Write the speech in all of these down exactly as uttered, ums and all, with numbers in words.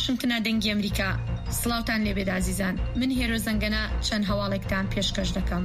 واشنگتن دەنگی ئەمریکا سڵاوتان لێبێت عزیزان من هێرۆ زەنگەنە چەند هەواڵێکتان پێشکەش دەکەم.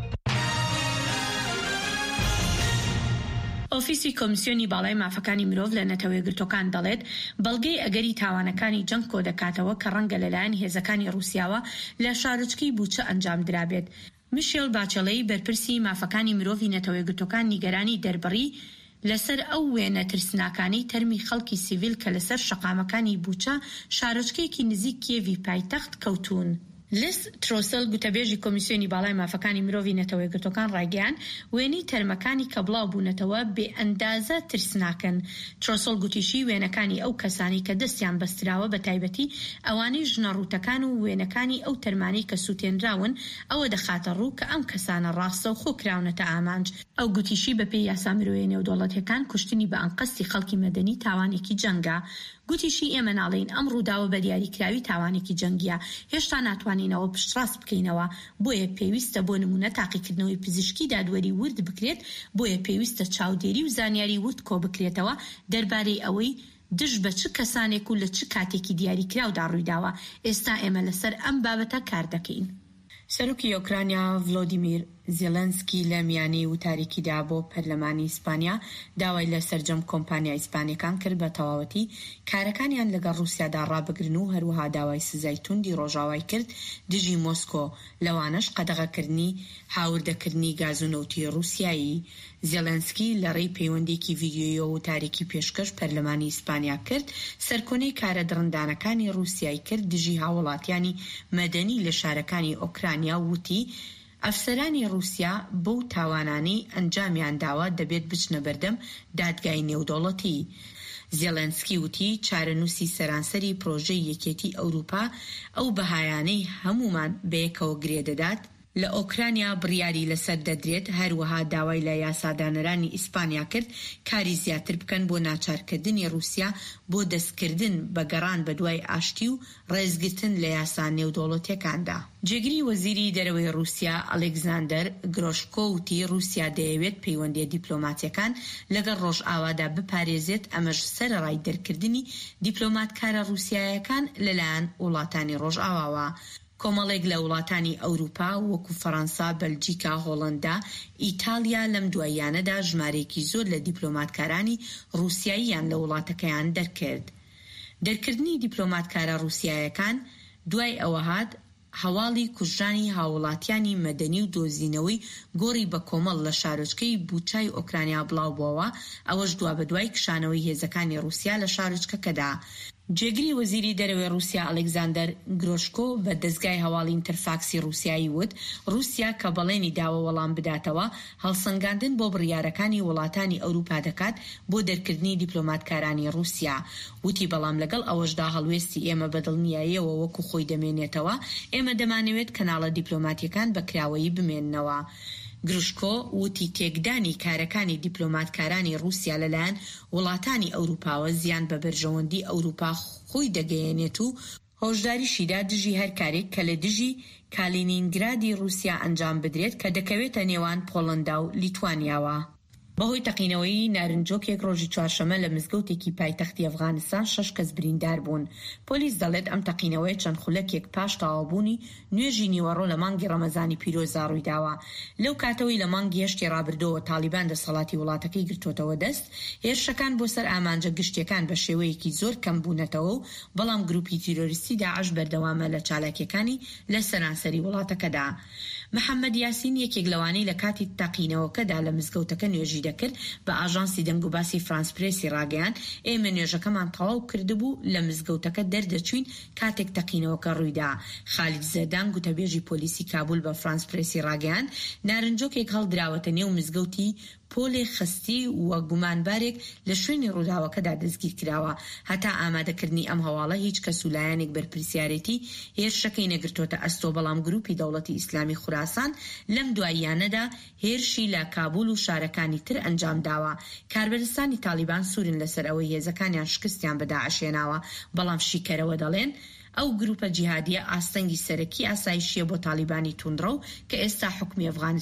ئۆفیسی کۆمیسیۆنی باڵای مافەکانی مرۆڤ لە نەتەوە یەکگرتووەکان دەڵێت بەڵگەی ئەگەری تاوانەکانی جەنگ کۆ دەکاتەوە کە ڕەنگە لەلایەن هێزەکانی ڕووسیاوە لە شارۆچکەی بوچە ئەنجام درابێت. میشێل باچەلەی بەرپرسی مافەکانی مرۆڤی نەتەوە یەکگرتووەکان نیگەرانی دەربڕی لەسەر ئەو وێنە ترسناکانی تەرمی خەڵکی سیڤیل کە لەسەر شەقامەکانی بوچە شارۆچکەیەکی نزیک کیێڤی پایتەخت کەوتون. لیس ترۆسل گوتەبێژی کۆمیسیۆنی باڵای مافەکانی مرۆڤی نەتەوە یەکگرتووەکان ڕایگەیاند وێنەی تەرمەکانی کە بڵاو بوونەتەوە بێ ئەندازە ترسناکن. ترۆسل گوتیشی وێنەکانی ئەو کەسانی کە دەستیان بەستراوە بە تایبەتی ئەوانەی ژنەڕوتەکان و وێنەکانی ئەو تەرمانی کە سووتێنراون ئەوە دەخاتە ڕوو کە ئەم کەسانە ڕاستە و خۆکراونەتە ئامانج. ئەو گوتیشی بەپێی یاسا مرۆیی نێودەوڵەتیەکان کوشتنی بە ئەنقەستی خەڵکی مەدەنی تاوانێکی جەنگە. گوتیشی ئێمە ناڵێن ئەم ڕووداوە بە دیاریکراوی تاوانێکی جەنگیە، هێشتا ناتوانینەوە پشتڕاست بکەینەوە، بۆیە پێویستە بۆ نمونە تاقیکردنەوەی پزیشکی دادوەری ورد بکرێت، بۆیە پێویستە چاودێری و زانیاری ورد کۆ بکرێتەوە دەربارەی ئەوەی دژ بە چ کەسانێک و لە چ کاتێکی دیاریکراودا ڕوویداوە. ئێستا ئێمە لەسەر ئەم بابەتە کار دەکەین. سەرۆکی ئۆکرانیا ڤلۆدیمیر زێلەنسکی لە میانەی وتارێکیدا بۆ پەرلەمانی ئیسپانیا داوای لە سەرجەم کۆمپانیا ئیسپانیەکان کرد بە تەواوەتی کارەکانیان لەگەڵ ڕووسیادا ڕابگرن و هەروەها داوای سزای توندی ڕۆژاوای کرد دژی مۆسکۆ، لەوانەش قەدەغەکردنی هاوردەکردنی گاز و نەوتی ڕووسیایی. زێلەنسکی لە ڕێی پەیوەندێکی ڤیدیۆیی و وتارێکی پێشکەش پەرلەمانی ئیسپانیا کرد سەرکۆنەی کارە دڕندانەکانی ڕووسیایی کرد دژی هاوڵاتیانی مەدەنی لە شارەکانی ئۆکرانیا وتی ئەفسەرانی ڕووسیا بەو تاوانانی ئەنجامیان داوە دەبێت بچنە بەردەم دادگای نێودەوڵەتی. زێلەنسکی وتی چارەنووسی سەرانسەری پرۆژەی یەکێتی ئەوروپا ئەو بەهایانەی هەمومان بەیەکەوە گرێدەدات لە ئۆکرانیا بڕیاری لەسەر دەدرێت، هەروەها داوای لە یاسادانەرانی ئیسپانیا کرد کاری زیاتر بکەن بۆ ناچارکردنی ڕووسیا بۆ دەستکردن بە گەڕان بە دوای ئاشتی و ڕێزگرتن لە یاسا نێودەوڵەتیەکاندا. جێگری وەزیری دەرەوەی ڕووسیا ئەلێکزاندەر گرۆشکۆ وتی ڕووسیا دەیەوێت پەیوەندی دیپلۆماتیەکان لەگەڵ ڕۆژئاوادا بپارێزێت، ئەمەش سەرەڕای دەرکردنی دیپلۆماتکارە ڕووسیایەکان لەلایەن وڵاتانی ڕۆژئاواوە. کۆمەڵێک لە وڵاتانی ئەوروپا وەکو فەڕەنسا، بەلجیکا، هۆڵەندا، ئیتالیا لەم دواییانەدا ژمارەیەکی زۆر لە دیپلۆماتکارانی ڕووسیاییان لە وڵاتەکەیان دەرکرد. دەرکردنی دیپلۆماتکارە ڕووسیایەکان دوای ئەوە هات هەواڵی کوژرانی هاوڵاتیانی مەدەنی و دۆزینەوەی گۆڕی بە کۆمەڵ لە شارۆچکەی بوچای ئۆکرانیا بڵاو بووەوە، ئەوەش دوا بە دوای کشانەوەی هێزەکانی ڕووسیا لە شارۆچکەکەدا. جێگری وەزیری دەرەوەی ڕووسیا ئەلێکزاندەر گرۆشکۆ بە دەستگای هەواڵی ئینتەرفاکسی ڕووسیایی وت ڕووسیا کە بەڵێنی داوە وەڵام بداتەوە هەڵسەنگاندن بۆ بڕیارەکانی وڵاتانی ئەوروپا دەکات بۆ دەرکردنی دیپلۆماتکارانی ڕووسیا. وتی بەڵام لەگەڵ ئەوەشدا هەڵوێستی ئێمە بەدڵنیاییەوە وەکو خۆی دەمێنێتەوە، ئێمە دەمانەوێت کەناڵە دیپلۆماتیەکان بە کراوەیی بمێننەوە. گروشکۆ وتی تێکدانی کارەکانی دیپلۆماتکارانی ڕووسیا لەلایەن وڵاتانی ئەوروپاوە زیان بە بەرژەوەندی ئەوروپا خۆی دەگەیەنێت و هۆشداریشیدا دژی هەر کارێک کە لە دژی کالینینگرادی ڕووسیا ئەنجام بدرێت کە دەکەوێتە نێوان پۆڵەندا و لیتوانیاوە. بەهۆی تەقینەوەی نارنجۆکێک ڕۆژی چوارشەمە لە مزگەوتێکی پایتەختی ئەفغانستان شەش کەس بریندار بوون. پۆلیس دەڵێت ئەم تەقینەوەی چەند خولەکێک پاش تەواوبوونی نوێژی نیوەڕۆ لە مانگی ڕەمەزانی پیرۆزدا ڕوویداوە. لەو کاتەوەی لە مانگی هەشتی ڕابردووە تالیبان دەسەڵاتی وڵاتەکەی گرتوۆتەوە دەست، هێرشەکان بۆ سەر ئامانجە گشتیەکان بە شێوەیەکی زۆر کەم بوونەتەوە و بەڵام گروپی تیرۆریستی داعش بەردەوامە لە چالاکیەکانی لە سەرانسەری وڵاتەکەدا. محەممەد یاسین یەکێک لەوانەی لە کاتی تەقینەوەکەدا لە مزگەوتەکە نوێژی دەکرد بە ئاژانسی دەنگ و باسی فرانس پرێسی ڕاگەیان ئێمە نوێژەکەمان تەواو کردبوو لە مزگەوتەکە دەردەچوین کاتێک تەقینەوەکە ڕوویدا. خالید زەردان گوتەبێژی پۆلیسی کابول بە فرانس پرێسی ڕاگەیان نارنجۆکێک هەڵدراوەتە نێو مزگەوتی پۆلێ خستی وە گومانبارێک لە شوێنی ڕووداوەکەدا دەستگیر کراوە. هەتا ئامادەکردنی ئەم هەواڵە هیچ کەس و لایەنێک بەرپرسیارەتی هێرشەکەی نەگرتوۆتە ئەستۆ، بەڵام گروپی دەوڵەتی ئیسلامی خوراسان لەم دواییانەدا هێرشی لە کابول و شارەکانی تر ئەنجام داوە. کاربەرستانی تالیبان سوورن لەسەر ئەوەی هێزەکانیان شکستیان بە داعشێناوە، بەڵام شیکەرەوە دەڵێن ئەو گروپە جیهادیە ئاستەنگی سەرەکی ئاسایشیە بۆ تالیبانی توندڕە و کە ئێستا حکومی ئەفغانستان